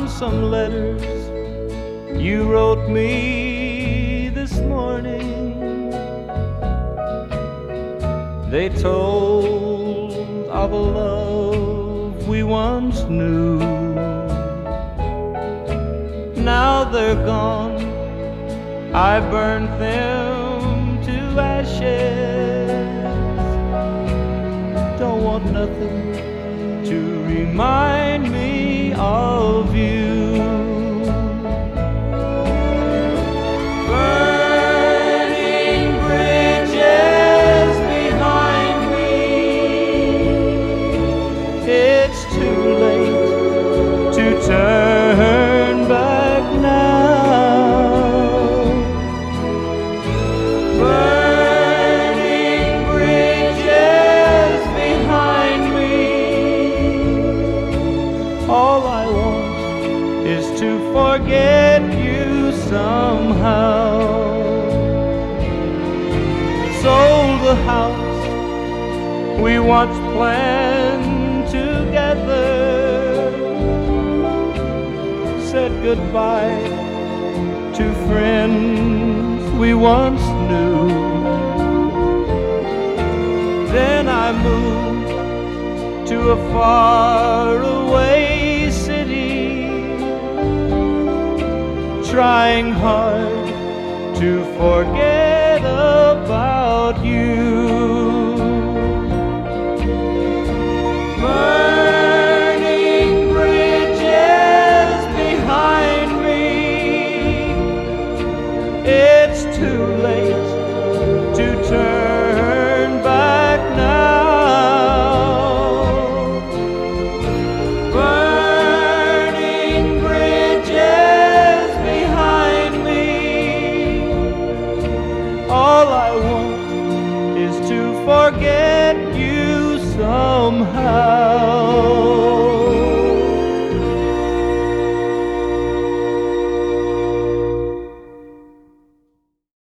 found some letters you wrote me this morning. They told of a love we once knew. Now they're gone, I burned them to ashes. Don't want nothing to remind me of you. Burning bridges behind me, it's too late to turn back now. Burning bridges behind me, all I want is to forget you somehow. Sold the house we once planned together, said goodbye to friends we once knew. Then I moved to a faraway city, trying hard to forget about you. Burning bridges behind me, it's too late to turn back now. Burning bridges behind me, all I want is to forget you somehow.